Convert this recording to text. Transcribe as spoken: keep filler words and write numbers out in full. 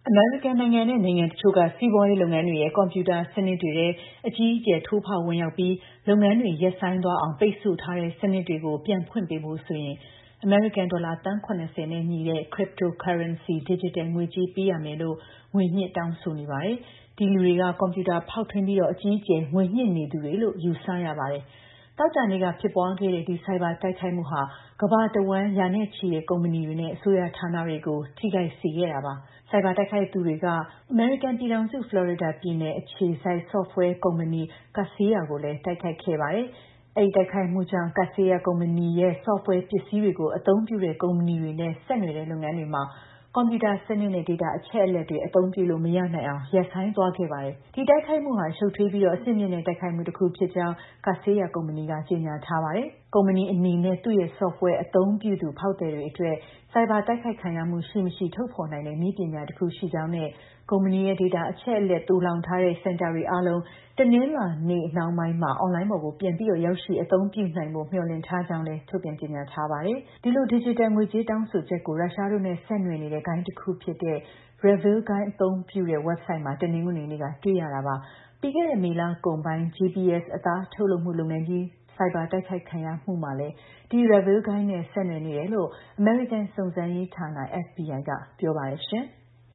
အမေရိကန်နိုင်ငံနဲ့ နိုင်ငံတချို့က စီးပွားရေးလုပ်ငန်းတွေရဲ့ ကွန်ပြူတာစနစ်တွေထဲ အကြီးအကျယ် ထိုးဖောက်ဝင်ရောက်ပြီး လုပ်ငန်းတွေ ရပ်ဆိုင်းသွားအောင် ပိတ်ဆို့ထားတဲ့ စနစ်တွေကို ပြန်ဖွင့်ပေးဖို့ဆိုရင် အမေရိကန်ဒေါ်လာ သန်း ၇၀ နဲ့ညီတဲ့ Cryptocurrency ဒစ်ဂျစ်တယ်ငွေကြေးပေးရမယ်လို့ ငွေညှစ်တောင်းဆိုနေပါတယ်။ ဒီလူတွေက ကွန်ပြူတာဖောက်ထွင်းပြီး အကြီးအကျယ် ငွေညှစ်နေသူတွေလို့ ယူဆရပါတယ်။ သောကြာနေ့က ဖြစ်ပွားခဲ့တဲ့ ဒီ ဆိုက်ဘာတိုက်ခိုက်မှုဟာ ကမ္ဘာတဝှမ်း ရာနဲ့ချီတဲ့ ကုမ္ပဏီတွေနဲ့ အစိုးရဌာနတွေကို ထိခိုက်စေခဲ့တာပါ။ ဆိုက်ဘာတိုက်ခိုက်သူတွေက အမေရိကန်ပြည်ထောင်စု ဖလော်ရီဒါပြည်နယ်အခြေစိုက် software ကုမ္ပဏီ Kaseya ကိုလည်း တိုက်ခိုက်ခဲ့ပါတယ်။ အဲဒီတိုက်ခိုက်မှုကြောင့် Kaseya ကုမ္ပဏီရဲ့ software ပစ္စည်းတွေကို အသုံးပြုတဲ့ ကုမ္ပဏီတွေနဲ့ ဆက်နွယ်တဲ့ လုပ်ငန်းတွေမှာ ကွန်ပြူတာစနစ်နဲ့ ဒေတာအချက်အလက်တွေ အသုံးပြုလို့ မရနိုင်အောင် ရပ်ဆိုင်းသွားခဲ့ပါတယ်။ ဒီတိုက်ခိုက်မှုဟာ ရှုပ်ထွေးပြီး အဆင့်မြင့်တဲ့ တိုက်ခိုက်မှုတခုဖြစ်ကြောင်း Kaseya ကုမ္ပဏီက ကြေညာထားပါတယ်။ ကုမ္ပဏီအနေနဲ့ သူ့ရဲ့ software အသုံးပြုသူ ဖောက်သည်တွေအတွက် ဆိုက်ဘာတိုက်ခိုက်ခံရမှု ရှိမရှိ ထုတ်ဖော်နိုင်တဲ့ နည်းပညာတခုရှိကြောင်းနဲ့ ကုမ္ပဏီရဲ့ ဒေတာအချက်အလက် သိုလှောင်ထားတဲ့ စင်တာတွေအားလုံး တနင်္လာနေ့နှောင်းပိုင်းမှာ အွန်လိုင်းပေါ်ကို ပြန်ရောက်ရှိ အသုံးပြုနိုင်ဖို့ မျှော်လင့်ထားကြောင်းလည်း ထုတ်ပြန်ကြေညာထားပါတယ်။ ဒီလို ဒစ်ဂျစ်တယ်ငွေကြေးတောင်းဆိုချက်ကို ရုရှားတို့နဲ့ ဆက်နွယ်နေတဲ့ ဂိုဏ်းတခုဖြစ်တဲ့ REvil ဂိုဏ်းအသုံးပြုတဲ့ ဝက်ဘ်ဆိုက်မှာ တနင်္ဂနွေနေ့က တွေ့ရတာပါ။ ပြီးခဲ့တဲ့ မေလကုန်ပိုင်း ဂျီပီအက်စ် အသားထုတ်လုပ်မှုလုပ်ငန်းကြီး ဆိုက်ဘာတိုက်ခိုက်ခံရမှုမှာလည်း ဒီ REvil ဂိုဏ်းနဲ့ ဆက်နွယ်နေတယ်လို့ အမေရိကန်စုံစမ်းရေးဌာန အက်ဖ်ဘီအိုင် က ပြောပါတယ်ရှင်။